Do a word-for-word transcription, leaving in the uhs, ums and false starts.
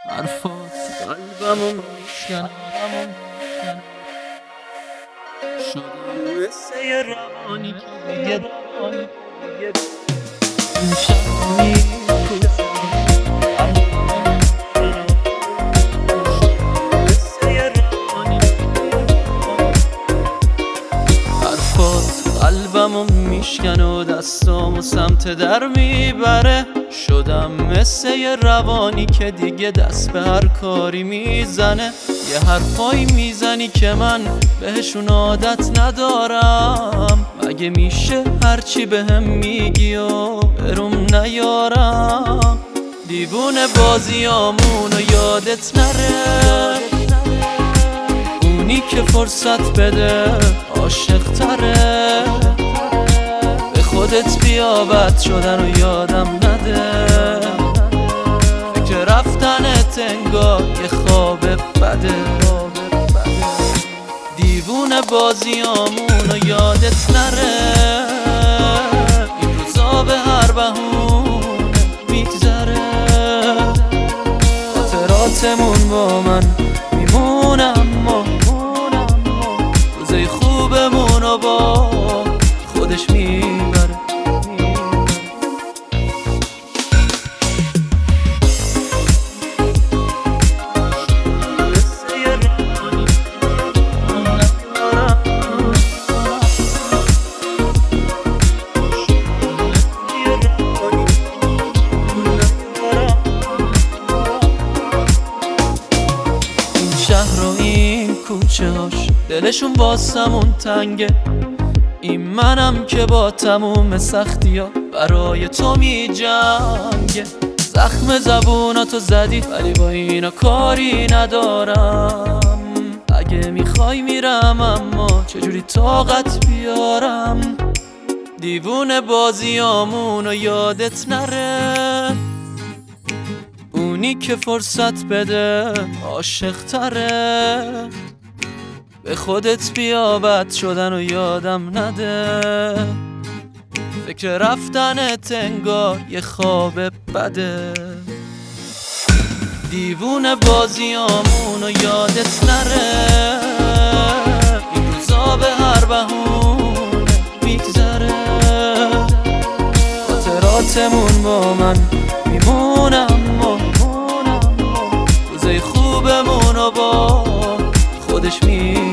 حرفات قلبمو میشکن شدم مثل یه روانی که دیگه این شب می‌کشم مثل یه روانی حرفات قلبمو میشکن و دستامو سمت در میبره شدم مثل یه روانی که دیگه دست به هر کاری میزنه یه حرفایی میزنی که من بهشون عادت ندارم مگه میشه هرچی بهم میگی و بروم نیارم دیوونه بازیامون و یادت نره اونی که فرصت بده عاشق تره به خودت بیا بد شدن و یادم نده فکر رفتنت انگار یه خواب بده دیوونه بازیامون و یادت نره این روزا به هر بهونه میگذره خاطراتمون با من میمونه اما روزای خوبمون رو با خودش میبره شهر و این کوچه هاش دلشون واسمون تنگه این منم که با تموم سختی ها برای تو می جنگه زخم زبوناتو زدی ولی با اینا کاری ندارم اگه میخوای میرم اما چجوری طاقت بیارم دیوونه بازیامون و یادت نره اونی که فرصت بده عاشق تره به خودت بیا بد شدن و یادم نده فکر رفتنت انگار یه خواب بده دیوونه بازیامون و یادت نره این روزا به هر بهونه میگذره خاطراتمون با من میمونه اما روزای خوبمون رو با خودش می